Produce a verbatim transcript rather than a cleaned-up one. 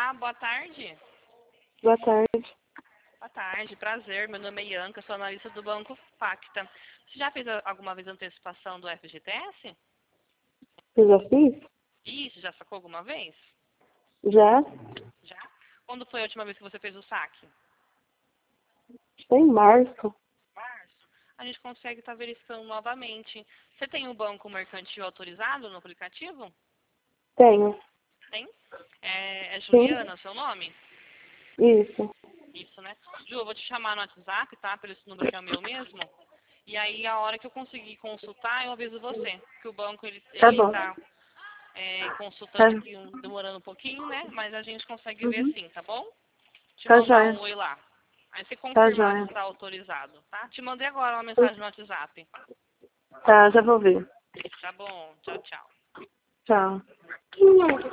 Olá, boa tarde. Boa tarde. Boa tarde, prazer. Meu nome é Ianca, sou analista do Banco Pacta. Você já fez alguma vez antecipação do F G T S? Eu já fiz? Isso, já sacou alguma vez? Já? Já? Quando foi a última vez que você fez o saque? Foi em março. Março. A gente consegue estar verificando novamente. Você tem um banco mercantil autorizado no aplicativo? Tenho. Tem? É, é Sim. Juliana, seu nome? Isso. Isso, né? Ju, eu vou te chamar no WhatsApp, tá? Pelo esse número que é o meu mesmo. E aí, a hora que eu conseguir consultar, eu aviso você. Que o banco, ele, Tá ele bom. tá é, consultando Tá. aqui, um- demorando um pouquinho, né? Mas a gente consegue ver Uhum. sim, tá bom? Te Tá mandar joia. um oi lá. Aí você Tá confirmar joia. se tá autorizado, tá? Te mandei agora uma mensagem no WhatsApp. Tá, já vou ver. Tá bom, tchau, tchau. Tchau.